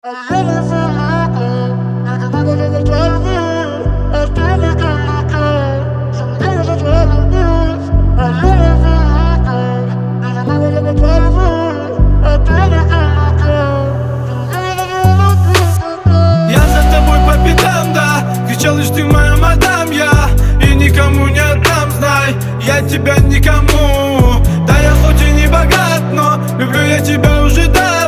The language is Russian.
за тобой по пятам, да. Кричал лишь ты моя мадам, я и никому не отдам, знай, я тебя никому. Да я хоть и не богат, но люблю я тебя уже, да.